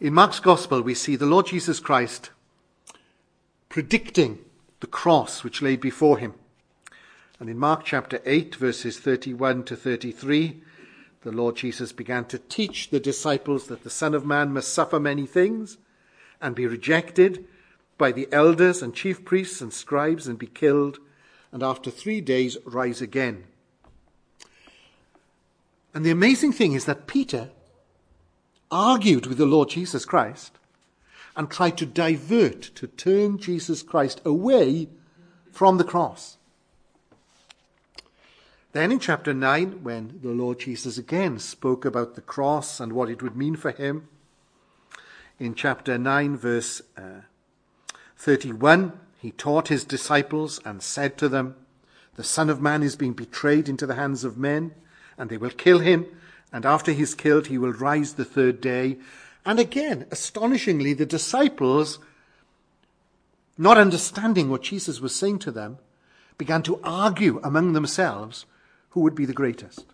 In Mark's Gospel, we see the Lord Jesus Christ predicting the cross which lay before him. And in Mark chapter 8, verses 31 to 33, the Lord Jesus began to teach the disciples that the Son of Man must suffer many things and be rejected by the elders and chief priests and scribes and be killed, and after 3 days rise again. And the amazing thing is that Peter argued with the Lord Jesus Christ and tried to divert, to turn Jesus Christ away from the cross. Then in chapter 9, when the Lord Jesus again spoke about the cross and what it would mean for him, in chapter 9, verse 31, he taught his disciples and said to them, "The Son of Man is being betrayed into the hands of men, and they will kill him, and after he is killed, he will rise the 3rd day." And again, astonishingly, the disciples, not understanding what Jesus was saying to them, began to argue among themselves who would be the greatest.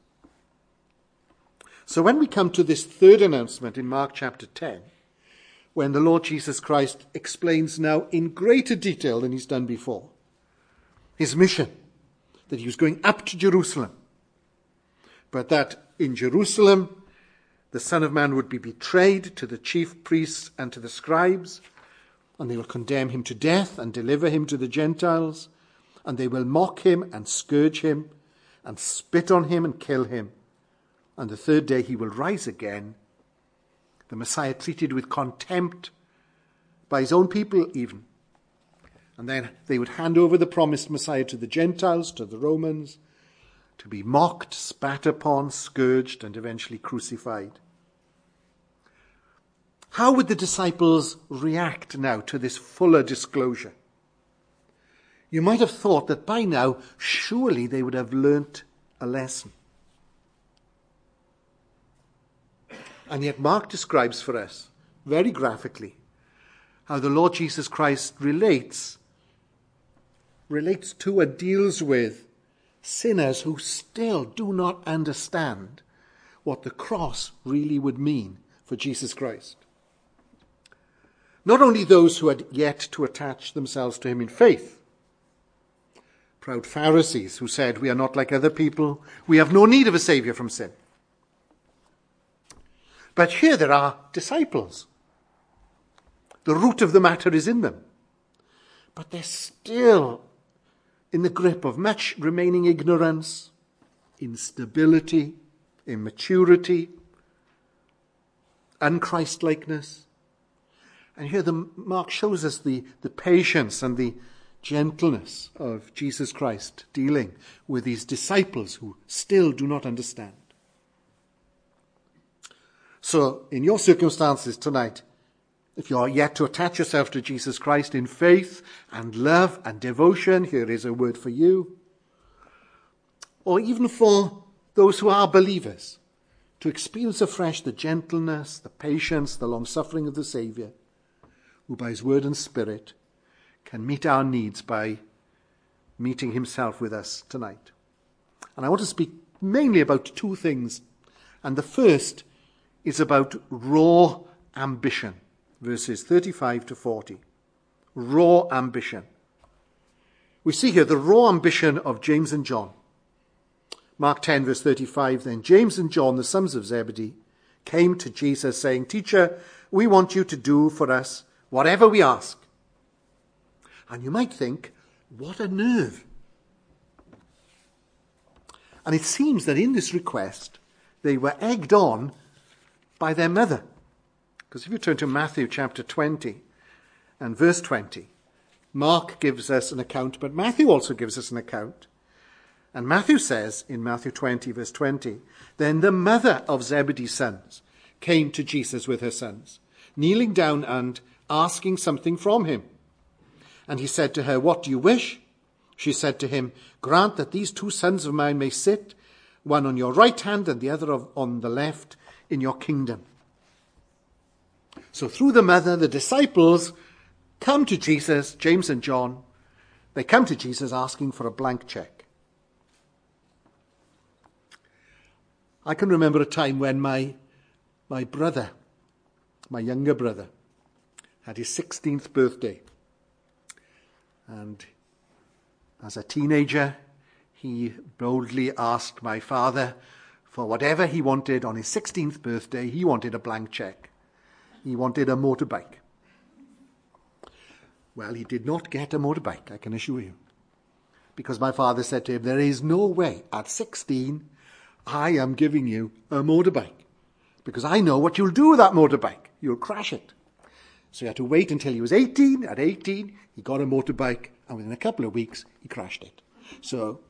So when we come to this third announcement in Mark chapter 10, when the Lord Jesus Christ explains now in greater detail than he's done before his mission, that he was going up to Jerusalem, but that in Jerusalem the Son of Man would be betrayed to the chief priests and to the scribes, and they will condemn him to death and deliver him to the Gentiles, and they will mock him and scourge him and spit on him and kill him. And the 3rd day he will rise again. The Messiah treated with contempt by his own people even. And then they would hand over the promised Messiah to the Gentiles, to the Romans, to be mocked, spat upon, scourged, and eventually crucified. How would the disciples react now to this fuller disclosure? You might have thought that by now, surely they would have learnt a lesson. And yet Mark describes for us, very graphically, how the Lord Jesus Christ relates to and deals with sinners who still do not understand what the cross really would mean for Jesus Christ. Not only those who had yet to attach themselves to him in faith, proud Pharisees who said, "We are not like other people, we have no need of a saviour from sin." But here there are disciples. The root of the matter is in them, but they're still in the grip of much remaining ignorance, instability, immaturity, unChristlikeness. And here Mark shows us the patience and the gentleness of Jesus Christ dealing with these disciples who still do not understand. So in your circumstances tonight, if you are yet to attach yourself to Jesus Christ in faith and love and devotion, here is a word for you. Or even for those who are believers, to experience afresh the gentleness, the patience, the long-suffering of the Saviour, who by his word and spirit can meet our needs by meeting himself with us tonight. And I want to speak mainly about 2 things. And the first is about raw ambition, verses 35 to 40. Raw ambition. We see here the raw ambition of James and John. Mark 10, verse 35, "Then James and John, the sons of Zebedee, came to Jesus saying, 'Teacher, we want you to do for us whatever we ask.' And you might think, what a nerve. And it seems that in this request, they were egged on by their mother. Because if you turn to Matthew chapter 20 and verse 20, Mark gives us an account, but Matthew also gives us an account. And Matthew says in Matthew 20, verse 20, "Then the mother of Zebedee's sons came to Jesus with her sons, kneeling down and asking something from him. And he said to her, 'What do you wish?' She said to him, 'Grant that these 2 sons of mine may sit, one on your right hand and the other on the left, in your kingdom.'" So through the mother, the disciples come to Jesus, James and John. They come to Jesus asking for a blank check. I can remember a time when my brother my younger brother, had his 16th birthday. And as a teenager, he boldly asked my father for whatever he wanted on his 16th birthday. He wanted a blank check. He wanted a motorbike. Well, he did not get a motorbike, I can assure you. Because my father said to him, there is no way at 16 I am giving you a motorbike. Because I know what you'll do with that motorbike. You'll crash it. So he had to wait until he was 18. At 18, he got a motorbike, and within a couple of weeks, he crashed it. So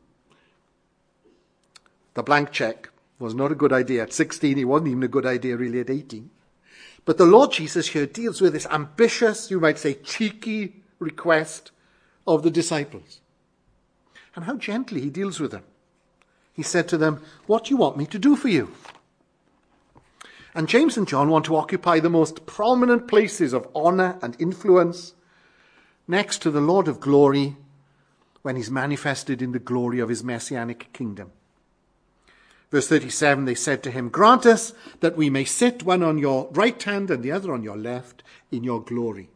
the blank check was not a good idea at 16. It wasn't even a good idea really at 18. But the Lord Jesus here deals with this ambitious, you might say, cheeky request of the disciples. And how gently he deals with them. He said to them, what do you want me to do for you? And James and John want to occupy the most prominent places of honor and influence next to the Lord of glory when he's manifested in the glory of his messianic kingdom. Verse 37, they said to him, grant us that we may sit one on your right hand and the other on your left in your glory.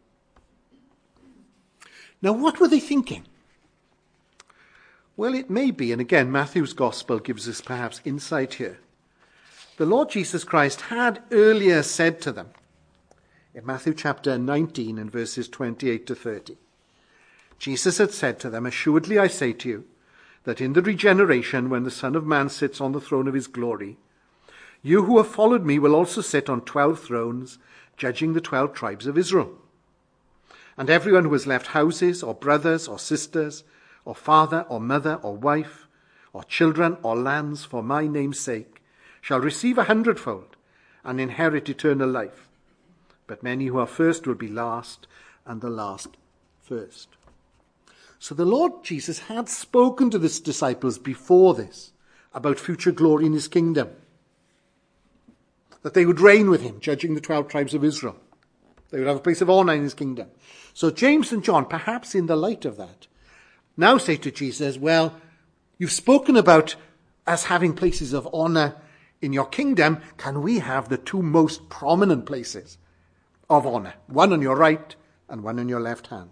Now, what were they thinking? Well, it may be, and again, Matthew's gospel gives us perhaps insight here. The Lord Jesus Christ had earlier said to them, in Matthew chapter 19 and verses 28 to 30, Jesus had said to them, assuredly I say to you, that in the regeneration, when the Son of Man sits on the throne of his glory, you who have followed me will also sit on 12 thrones, judging the 12 tribes of Israel. And everyone who has left houses, or brothers, or sisters, or father, or mother, or wife, or children, or lands, for my name's sake, shall receive 100-fold and inherit eternal life. But many who are first will be last, and the last first. So the Lord Jesus had spoken to his disciples before this about future glory in his kingdom. That they would reign with him, judging the 12 tribes of Israel. They would have a place of honor in his kingdom. So James and John, perhaps in the light of that, now say to Jesus, well, you've spoken about us having places of honor in your kingdom. Can we have the two most prominent places of honor? One on your right and one on your left hand.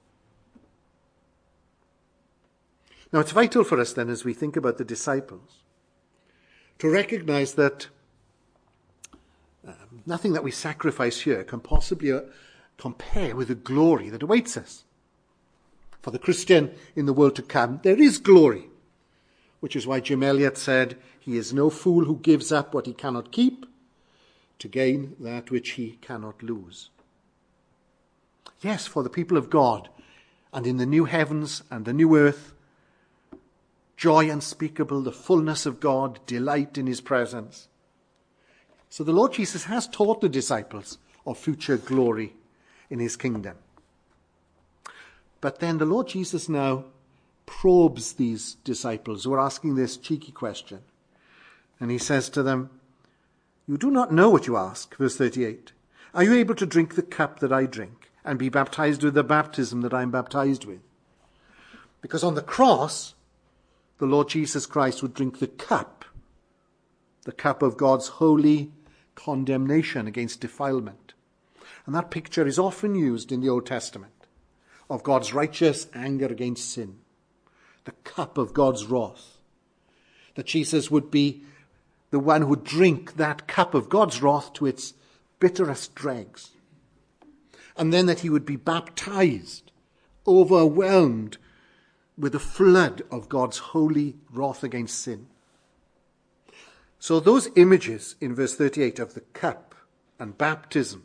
Now it's vital for us then, as we think about the disciples, to recognize that nothing that we sacrifice here can possibly compare with the glory that awaits us. For the Christian in the world to come, there is glory, which is why Jim Elliot said, he is no fool who gives up what he cannot keep to gain that which he cannot lose. Yes, for the people of God, and in the new heavens and the new earth, joy unspeakable, the fullness of God, delight in his presence. So the Lord Jesus has taught the disciples of future glory in his kingdom. But then the Lord Jesus now probes these disciples who are asking this cheeky question. And he says to them, you do not know what you ask. Verse 38. Are you able to drink the cup that I drink and be baptized with the baptism that I am baptized with? Because on the cross, the Lord Jesus Christ would drink the cup of God's holy condemnation against defilement. And that picture is often used in the Old Testament of God's righteous anger against sin. The cup of God's wrath. That Jesus would be the one who would drink that cup of God's wrath to its bitterest dregs. And then that he would be baptized, overwhelmed with a flood of God's holy wrath against sin. So those images in verse 38 of the cup and baptism,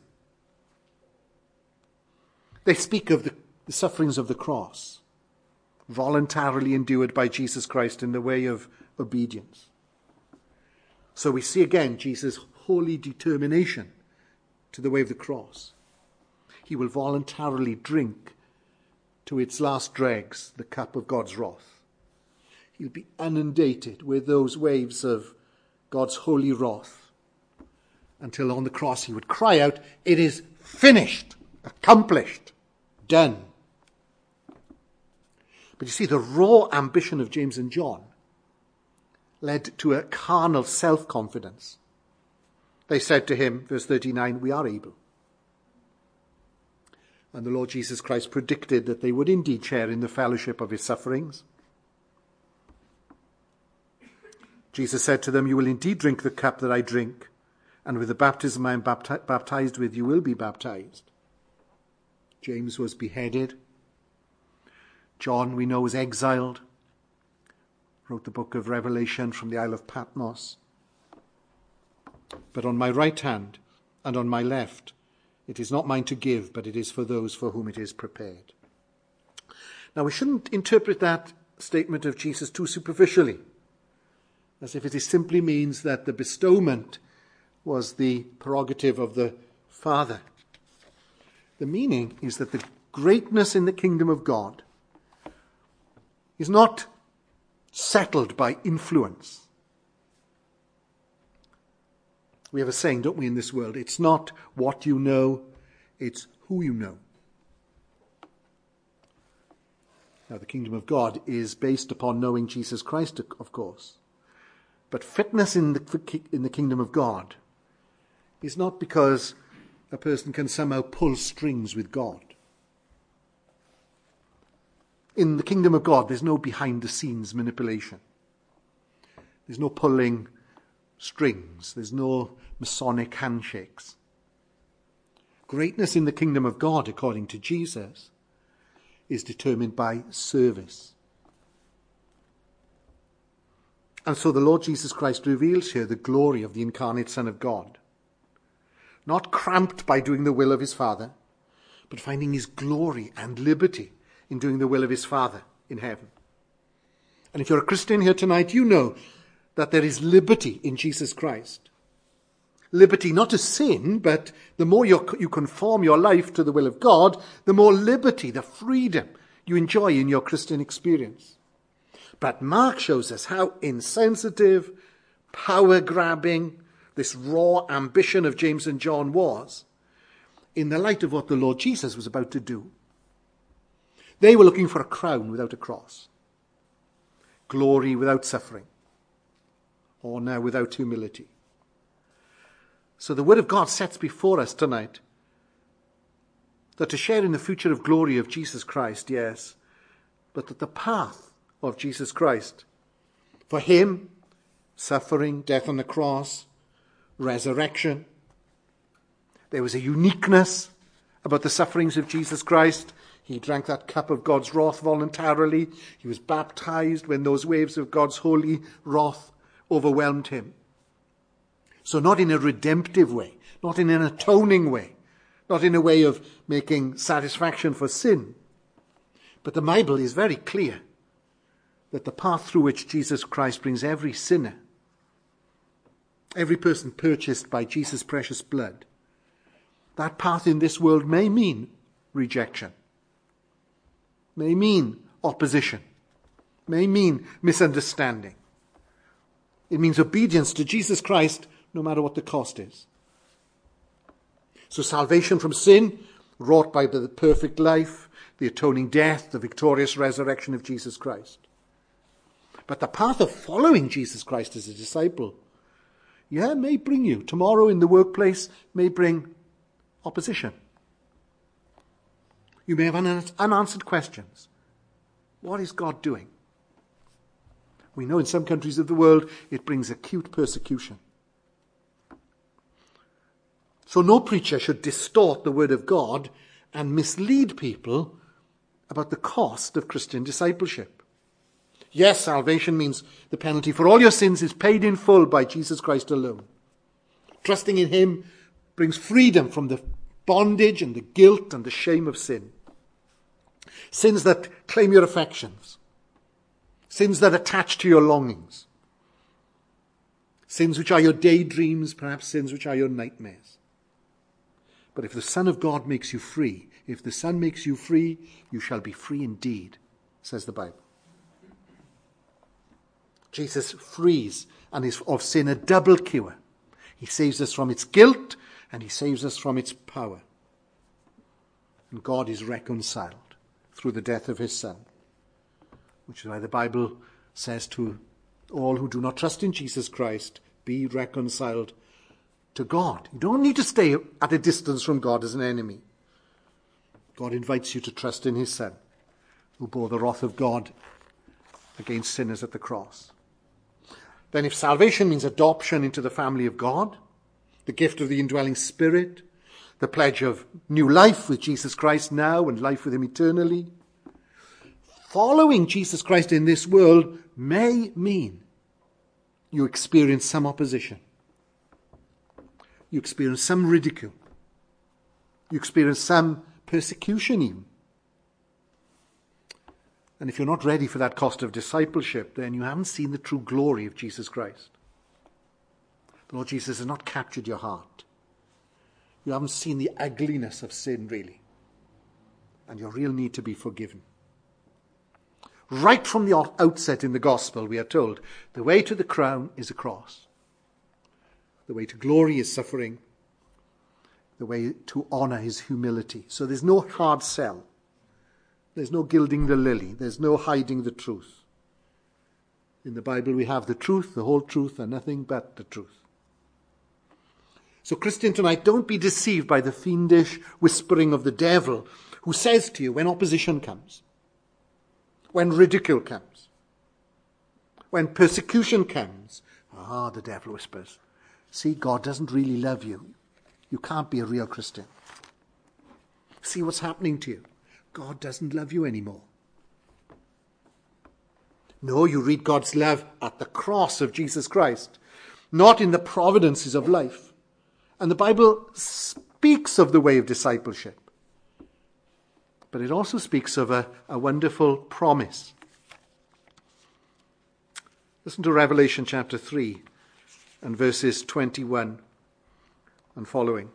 they speak of the sufferings of the cross, voluntarily endured by Jesus Christ in the way of obedience. So we see again Jesus' holy determination to the way of the cross. He will voluntarily drink to its last dregs the cup of God's wrath. He'll be inundated with those waves of God's holy wrath until on the cross he would cry out, it is finished, accomplished, done. But you see, the raw ambition of James and John led to a carnal self-confidence. They said to him, verse 39, we are able. And the Lord Jesus Christ predicted that they would indeed share in the fellowship of his sufferings. Jesus said to them, "You will indeed drink the cup that I drink, and with the baptism I am baptized with, you will be baptized." James was beheaded. John, we know, was exiled. Wrote the book of Revelation from the Isle of Patmos. But on my right hand and on my left, it is not mine to give, but it is for those for whom it is prepared. Now, we shouldn't interpret that statement of Jesus too superficially, as if it simply means that the bestowment was the prerogative of the Father. The meaning is that the greatness in the kingdom of God is not settled by influence. We have a saying, don't we, in this world? It's not what you know, it's who you know. Now, the kingdom of God is based upon knowing Jesus Christ, of course. But fitness in the kingdom of God is not because a person can somehow pull strings with God. In the kingdom of God, there's no behind-the-scenes manipulation. There's no pulling strings. There's no Masonic handshakes. Greatness in the kingdom of God, according to Jesus, is determined by service. And so the Lord Jesus Christ reveals here the glory of the incarnate Son of God. Not cramped by doing the will of his Father, but finding his glory and liberty in doing the will of his Father in heaven. And if you're a Christian here tonight, you know that there is liberty in Jesus Christ. Liberty not to sin, but the more you conform your life to the will of God, the more liberty, the freedom you enjoy in your Christian experience. But Mark shows us how insensitive, power-grabbing this raw ambition of James and John was in the light of what the Lord Jesus was about to do. They were looking for a crown without a cross, glory without suffering, honor without humility. So the Word of God sets before us tonight that to share in the future of glory of Jesus Christ, yes, but that the path of Jesus Christ, for him, suffering, death on the cross, resurrection, there was a uniqueness about the sufferings of Jesus Christ. He drank that cup of God's wrath voluntarily. He was baptized when those waves of God's holy wrath overwhelmed him. So not in a redemptive way, not in an atoning way, not in a way of making satisfaction for sin. But the Bible is very clear that the path through which Jesus Christ brings every sinner, every person purchased by Jesus' precious blood, that path in this world may mean rejection, may mean opposition, may mean misunderstanding. It means obedience to Jesus Christ no matter what the cost is. So salvation from sin, wrought by the perfect life, the atoning death, the victorious resurrection of Jesus Christ. But the path of following Jesus Christ as a disciple, may bring you tomorrow in the workplace, may bring opposition. You may have unanswered questions. What is God doing? We know in some countries of the world it brings acute persecution. So no preacher should distort the word of God and mislead people about the cost of Christian discipleship. Yes, salvation means the penalty for all your sins is paid in full by Jesus Christ alone. Trusting in him brings freedom from the bondage and the guilt and the shame of sin. Sins that claim your affections. Sins that attach to your longings. Sins which are your daydreams, perhaps sins which are your nightmares. But if the Son of God makes you free, if the Son makes you free, you shall be free indeed, says the Bible. Jesus frees and is of sin a double cure. He saves us from its guilt and he saves us from its power. And God is reconciled through the death of his Son, which is why the Bible says to all who do not trust in Jesus Christ, be reconciled to God. You don't need to stay at a distance from God as an enemy. God invites you to trust in his Son, who bore the wrath of God against sinners at the cross. Then if salvation means adoption into the family of God, the gift of the indwelling Spirit, the pledge of new life with Jesus Christ now and life with him eternally, following Jesus Christ in this world may mean you experience some opposition. You experience some ridicule. You experience some persecution even. And if you're not ready for that cost of discipleship, then you haven't seen the true glory of Jesus Christ. The Lord Jesus has not captured your heart. You haven't seen the ugliness of sin, really, and your real need to be forgiven. Right from the outset in the gospel, we are told, the way to the crown is a cross. The way to glory is suffering. The way to honor is humility. So there's no hard sell. There's no gilding the lily. There's no hiding the truth. In the Bible we have the truth, the whole truth, and nothing but the truth. So Christian, tonight, don't be deceived by the fiendish whispering of the devil who says to you when opposition comes, when ridicule comes, when persecution comes, the devil whispers, see, God doesn't really love you. You can't be a real Christian. See what's happening to you. God doesn't love you anymore. No, you read God's love at the cross of Jesus Christ, not in the providences of life. And the Bible speaks of the way of discipleship. But it also speaks of a wonderful promise. Listen to Revelation chapter 3 and verses 21 and following.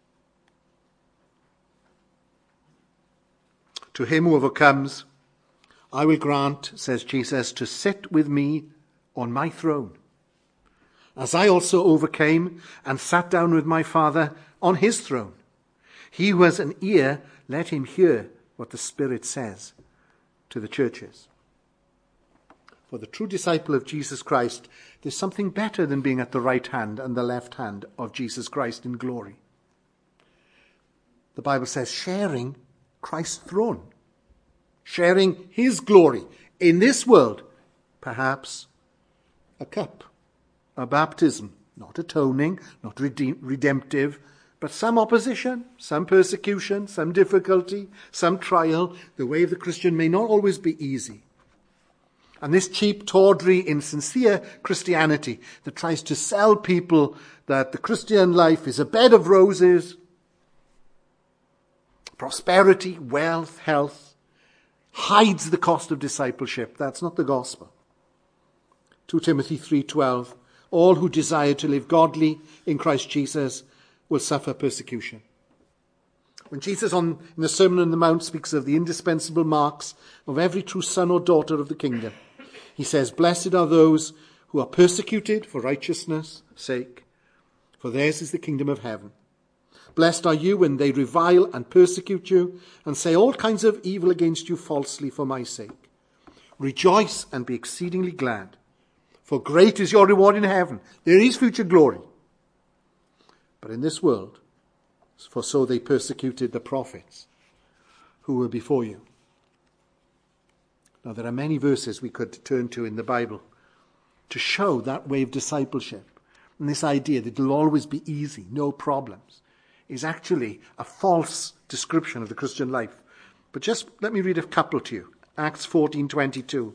To him who overcomes, I will grant, says Jesus, to sit with me on my throne, as I also overcame and sat down with my Father on his throne. He who has an ear, let him hear what the Spirit says to the churches. For the true disciple of Jesus Christ, there's something better than being at the right hand and the left hand of Jesus Christ in glory. The Bible says sharing Christ's throne, sharing his glory in this world, perhaps a cup, a baptism, not atoning, not redemptive, but some opposition, some persecution, some difficulty, some trial. The way of the Christian may not always be easy. And this cheap, tawdry, insincere Christianity that tries to sell people that the Christian life is a bed of roses, prosperity, wealth, health, hides the cost of discipleship. That's not the gospel. 2 Timothy 3:12, all who desire to live godly in Christ Jesus will suffer persecution. When Jesus in the Sermon on the Mount speaks of the indispensable marks of every true son or daughter of the kingdom, he says, blessed are those who are persecuted for righteousness' sake, for theirs is the kingdom of heaven. Blessed are you when they revile and persecute you and say all kinds of evil against you falsely for my sake. Rejoice and be exceedingly glad, for great is your reward in heaven. There is future glory. But in this world, for so they persecuted the prophets who were before you. Now there are many verses we could turn to in the Bible to show that way of discipleship. And this idea that it'll always be easy, no problems, is actually a false description of the Christian life. But just let me read a couple to you. Acts 14:22,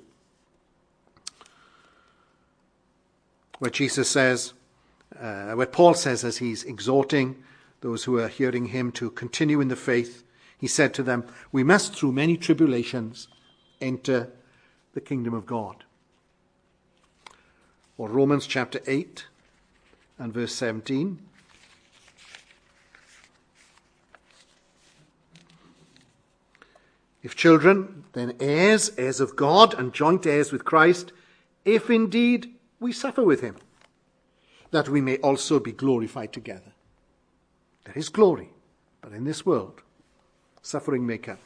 where Jesus says, where Paul says as he's exhorting those who are hearing him to continue in the faith, he said to them, we must through many tribulations enter the kingdom of God. Or Romans chapter 8 and verse 17. If children, then heirs, heirs of God and joint heirs with Christ, if indeed we suffer with him, that we may also be glorified together. There is glory, but in this world, suffering may come.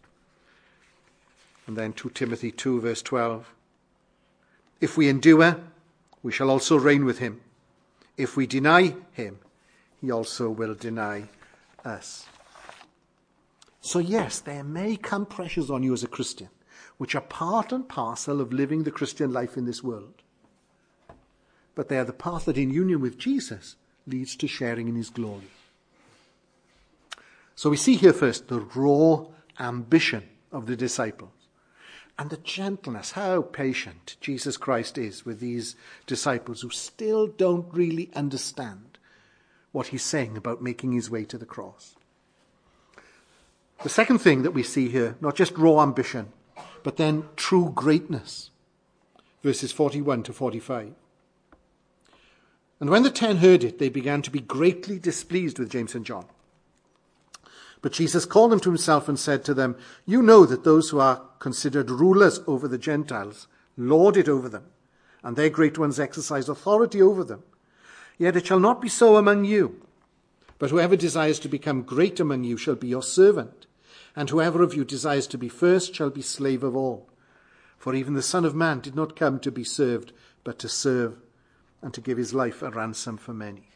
And then 2 Timothy 2 verse 12. If we endure, we shall also reign with him. If we deny him, he also will deny us. So yes, there may come pressures on you as a Christian, which are part and parcel of living the Christian life in this world. But they are the path that in union with Jesus leads to sharing in his glory. So we see here first the raw ambition of the disciples and the gentleness, how patient Jesus Christ is with these disciples who still don't really understand what he's saying about making his way to the cross. The second thing that we see here, not just raw ambition, but then true greatness. Verses 41 to 45. And when the 10 heard it, they began to be greatly displeased with James and John. But Jesus called them to himself and said to them, "You know that those who are considered rulers over the Gentiles lord it over them, and their great ones exercise authority over them. Yet it shall not be so among you. But whoever desires to become great among you shall be your servant, and whoever of you desires to be first shall be slave of all. For even the Son of Man did not come to be served, but to serve, and to give his life a ransom for many."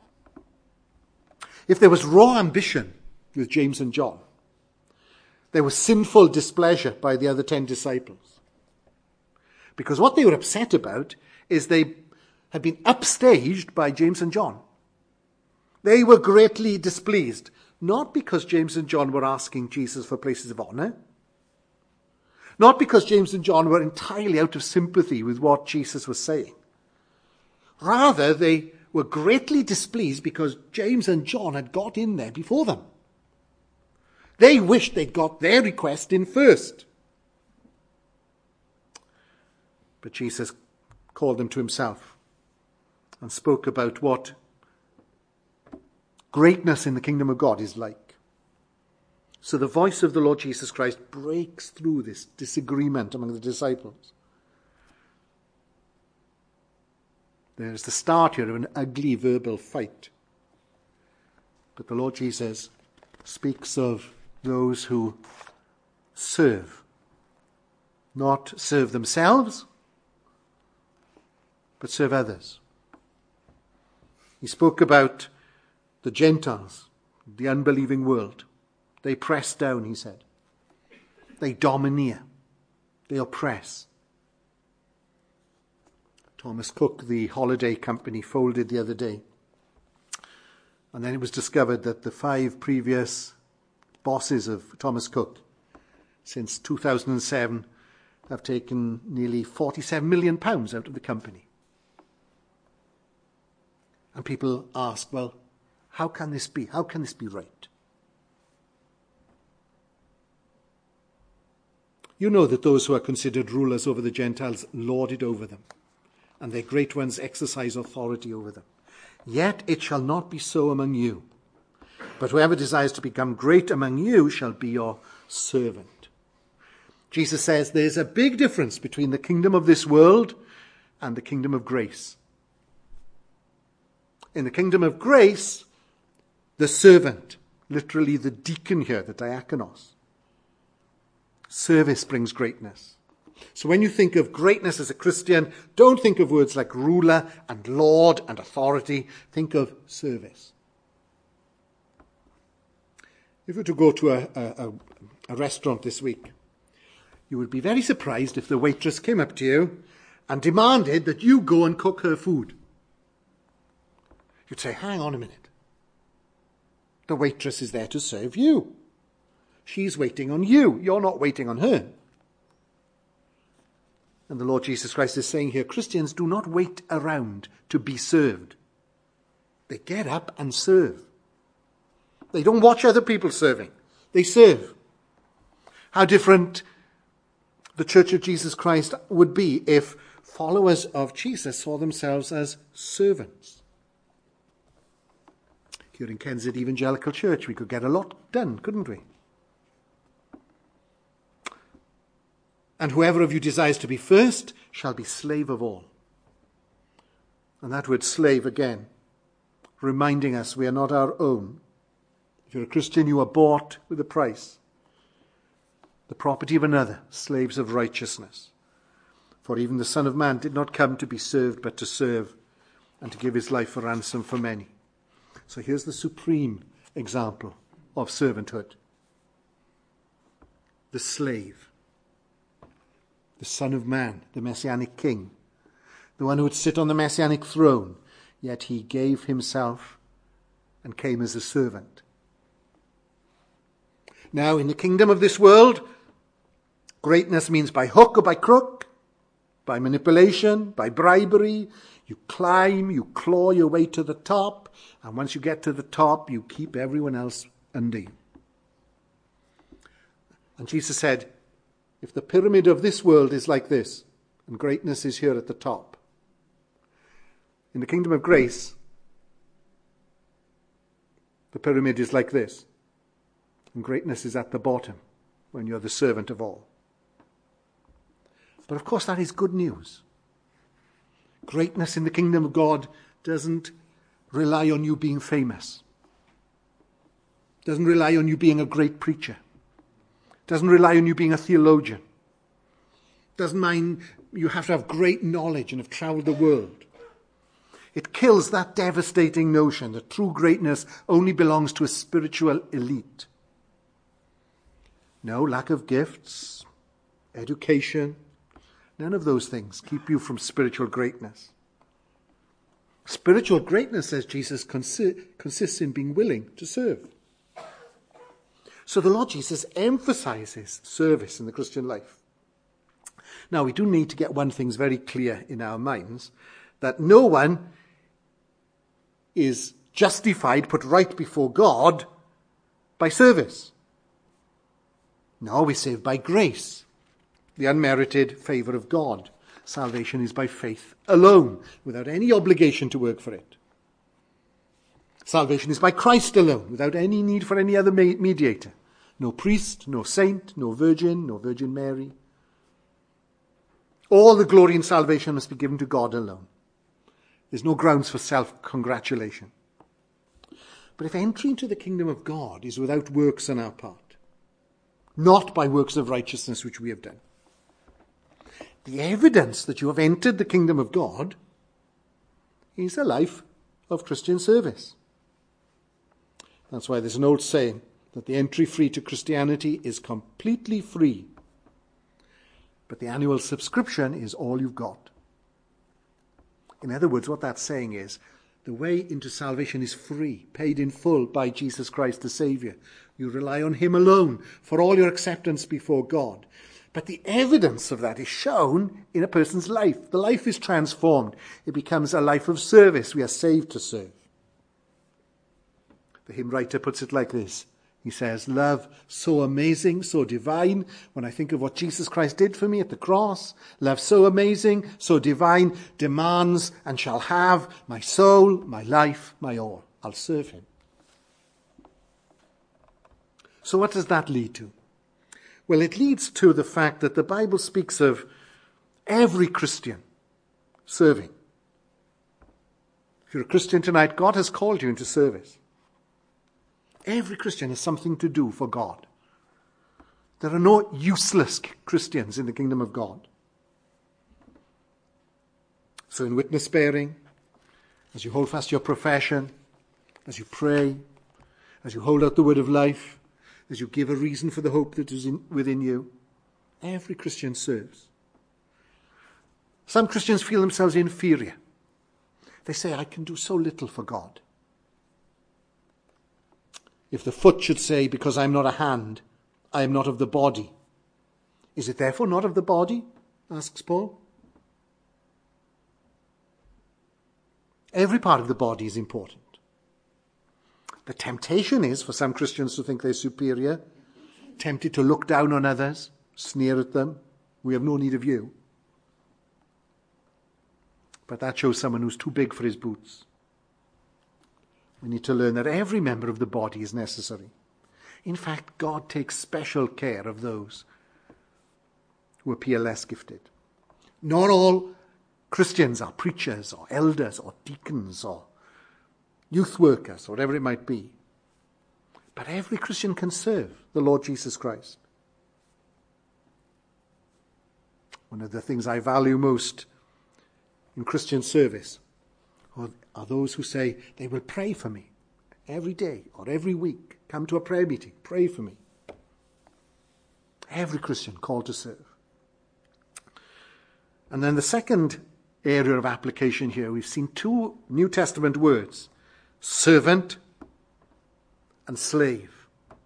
If there was raw ambition with James and John, there was sinful displeasure by the other 10 disciples. Because what they were upset about is they had been upstaged by James and John. They were greatly displeased, not because James and John were asking Jesus for places of honor, not because James and John were entirely out of sympathy with what Jesus was saying. Rather, they were greatly displeased because James and John had got in there before them. They wished they'd got their request in first. But Jesus called them to himself and spoke about what greatness in the kingdom of God is like. So the voice of the Lord Jesus Christ breaks through this disagreement among the disciples. There's the start here of an ugly verbal fight. But the Lord Jesus speaks of those who serve. Not serve themselves, but serve others. He spoke about the Gentiles, the unbelieving world. They press down, he said. They domineer. They oppress. Thomas Cook, the holiday company, folded the other day. And then it was discovered that the 5 previous bosses of Thomas Cook since 2007 have taken nearly £47 million out of the company. And people ask, well, how can this be? How can this be right? You know that those who are considered rulers over the Gentiles lord it over them, and their great ones exercise authority over them. Yet it shall not be so among you. But whoever desires to become great among you shall be your servant. Jesus says there's a big difference between the kingdom of this world and the kingdom of grace. In the kingdom of grace, the servant, literally the deacon here, the diakonos, service brings greatness. So when you think of greatness as a Christian, don't think of words like ruler and lord and authority. Think of service. If you were to go to a restaurant this week, you would be very surprised if the waitress came up to you and demanded that you go and cook her food. You'd say, hang on a minute. The waitress is there to serve you. She's waiting on you. You're not waiting on her. And the Lord Jesus Christ is saying here, Christians do not wait around to be served. They get up and serve. They don't watch other people serving. They serve. How different the Church of Jesus Christ would be if followers of Jesus saw themselves as servants. Here in Kensett Evangelical Church, we could get a lot done, couldn't we? And whoever of you desires to be first shall be slave of all. And that word slave again, reminding us we are not our own. If you're a Christian, you are bought with a price. The property of another, slaves of righteousness. For even the Son of Man did not come to be served, but to serve, and to give his life a ransom for many. So here's the supreme example of servanthood. the slave, the Son of Man, the Messianic King, the one who would sit on the Messianic throne, yet he gave himself and came as a servant. Now, in the kingdom of this world, greatness means by hook or by crook, by manipulation, by bribery. You climb, you claw your way to the top, and once you get to the top, you keep everyone else under you. And Jesus said, if the pyramid of this world is like this, and greatness is here at the top, in the kingdom of grace, the pyramid is like this, and greatness is at the bottom when you're the servant of all. But of course that is good news. Greatness in the kingdom of God doesn't rely on you being famous. Doesn't rely on you being a great preacher. Doesn't rely on you being a theologian. Doesn't mind you have to have great knowledge and have traveled the world. It kills that devastating notion that true greatness only belongs to a spiritual elite. No, lack of gifts, education, none of those things keep you from spiritual greatness. Spiritual greatness, says Jesus, consists in being willing to serve. So the Lord Jesus emphasizes service in the Christian life. Now, we do need to get one thing very clear in our minds, that no one is justified, put right before God, by service. No, we're saved by grace, the unmerited favor of God. Salvation is by faith alone, without any obligation to work for it. Salvation is by Christ alone, without any need for any other mediator. No priest, no saint, no Virgin Mary. All the glory in salvation must be given to God alone. There's no grounds for self-congratulation. But if entry into the kingdom of God is without works on our part, not by works of righteousness which we have done, the evidence that you have entered the kingdom of God is a life of Christian service. That's why there's an old saying that the entry fee to Christianity is completely free, but the annual subscription is all you've got. In other words, what that's saying is the way into salvation is free, paid in full by Jesus Christ the Saviour. You rely on him alone for all your acceptance before God. But the evidence of that is shown in a person's life. The life is transformed. It becomes a life of service. We are saved to serve. The hymn writer puts it like this. He says, love so amazing, so divine, when I think of what Jesus Christ did for me at the cross, love so amazing, so divine, demands and shall have my soul, my life, my all. I'll serve him. So what does that lead to? Well, it leads to the fact that the Bible speaks of every Christian serving. If you're a Christian tonight, God has called you into service. Every Christian has something to do for God. There are no useless Christians in the kingdom of God. So in witness bearing, as you hold fast your profession, as you pray, as you hold out the word of life, as you give a reason for the hope that is within you, every Christian serves. Some Christians feel themselves inferior. They say, I can do so little for God. If the foot should say, because I'm not a hand, I am not of the body, is it therefore not of the body? Asks Paul. Every part of the body is important. The temptation is for some Christians to think they're superior, tempted to look down on others, sneer at them. We have no need of you. But that shows someone who's too big for his boots. We need to learn that every member of the body is necessary. In fact, God takes special care of those who appear less gifted. Not all Christians are preachers or elders or deacons or youth workers or whatever it might be. But every Christian can serve the Lord Jesus Christ. One of the things I value most in Christian service are those who say they will pray for me every day or every week. Come to a prayer meeting, pray for me. Every Christian called to serve. And then the second area of application here, we've seen two New Testament words, servant and slave.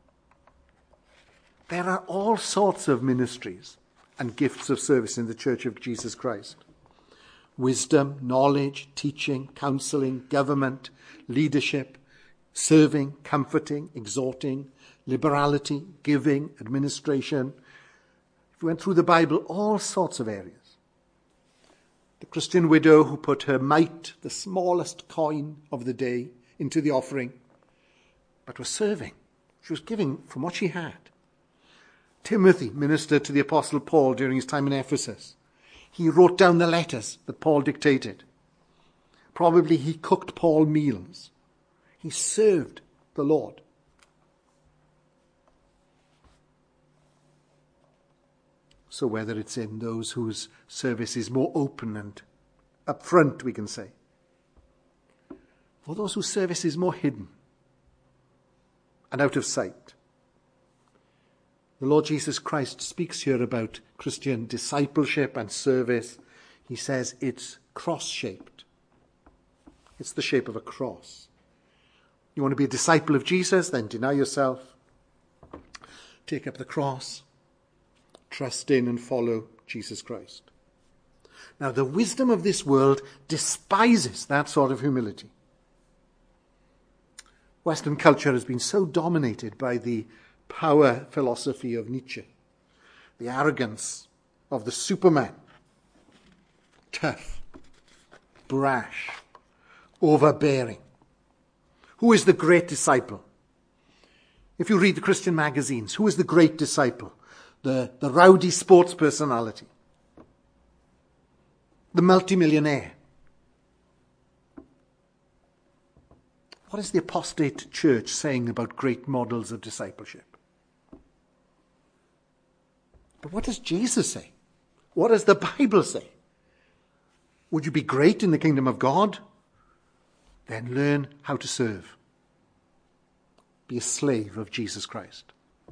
There are all sorts of ministries and gifts of service in the Church of Jesus Christ. Wisdom, knowledge, teaching, counseling, government, leadership, serving, comforting, exhorting, liberality, giving, administration. If we went through the Bible, all sorts of areas. The Christian widow who put her mite, the smallest coin of the day, into the offering, but was serving. She was giving from what she had. Timothy ministered to the Apostle Paul during his time in Ephesus. He wrote down the letters that Paul dictated. Probably he cooked Paul meals. He served the Lord. So whether it's in those whose service is more open and upfront, we can say, or those whose service is more hidden and out of sight, the Lord Jesus Christ speaks here about Christian discipleship and service. He says it's cross-shaped. It's the shape of a cross. You want to be a disciple of Jesus? Then deny yourself. Take up the cross. Trust in and follow Jesus Christ. Now, the wisdom of this world despises that sort of humility. Western culture has been so dominated by the power philosophy of Nietzsche, the arrogance of the Superman, tough, brash, overbearing. Who is the great disciple? If you read the Christian magazines, who is the great disciple? The rowdy sports personality, the multimillionaire. What is the apostate church saying about great models of discipleship? But what does Jesus say? What does the Bible say? Would you be great in the kingdom of God? Then learn how to serve. Be a slave of Jesus Christ.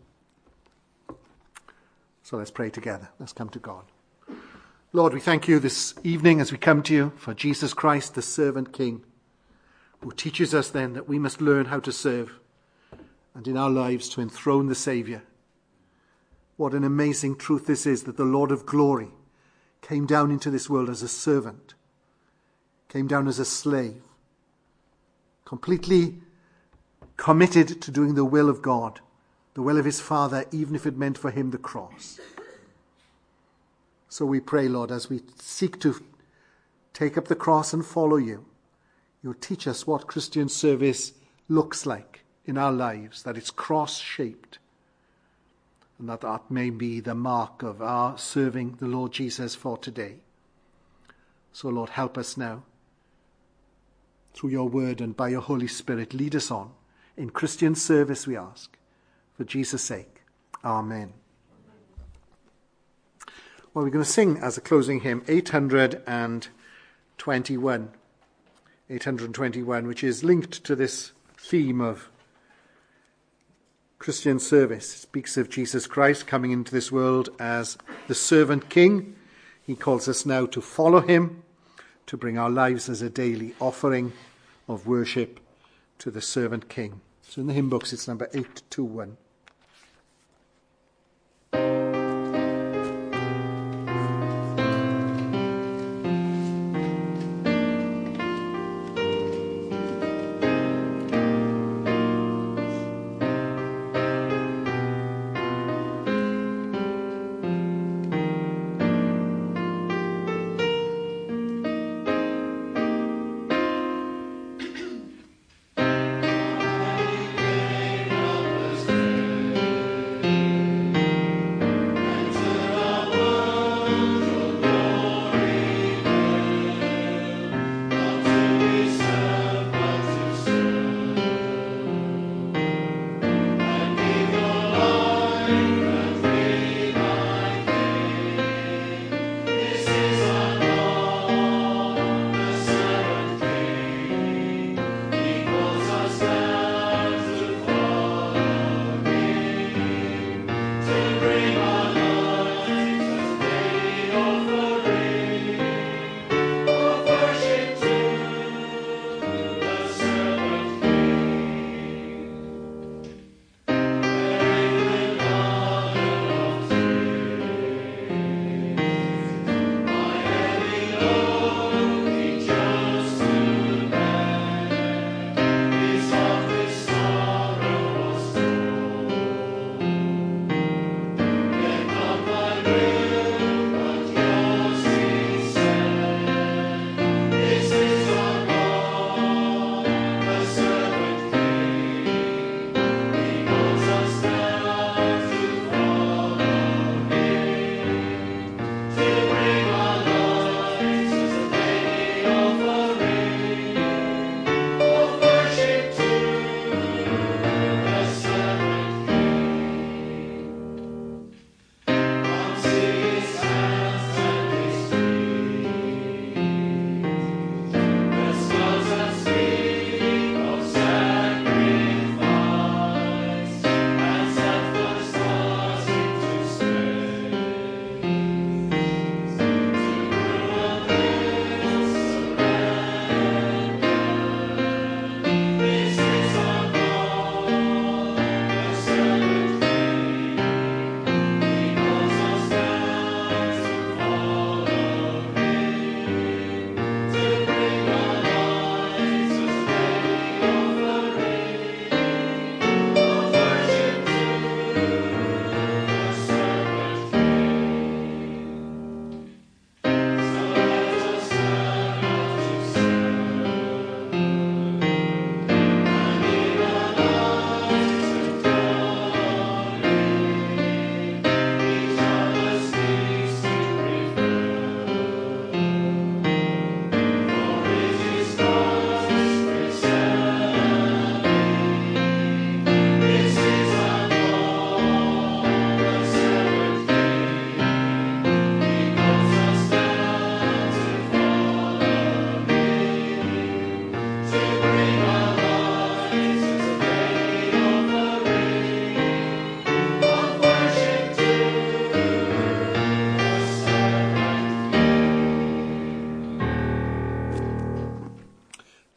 So let's pray together. Let's come to God. Lord, we thank you this evening as we come to you for Jesus Christ, the servant King, who teaches us then that we must learn how to serve and in our lives to enthrone the Saviour. What an amazing truth this is, that the Lord of glory came down into this world as a servant, came down as a slave, completely committed to doing the will of God, the will of his Father, even if it meant for him the cross. So we pray, Lord, as we seek to take up the cross and follow you, you'll teach us what Christian service looks like in our lives, that it's cross-shaped, and that may be the mark of our serving the Lord Jesus for today. So, Lord, help us now. Through your word and by your Holy Spirit, lead us on in Christian service, we ask. For Jesus' sake. Amen. Well, we're going to sing as a closing hymn 821. 821, which is linked to this theme of Christian service. It speaks of Jesus Christ coming into this world as the servant king. He calls us now to follow him, to bring our lives as a daily offering of worship to the servant king. So in the hymn books, it's number 821.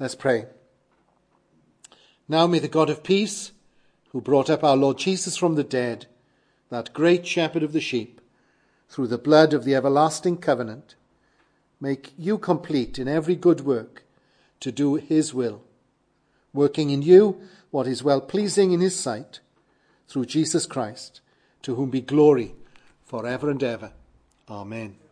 Let's pray. Now may the God of peace, who brought up our Lord Jesus from the dead, that great shepherd of the sheep, through the blood of the everlasting covenant, make you complete in every good work to do his will, working in you what is well-pleasing in his sight, through Jesus Christ, to whom be glory for ever and ever. Amen.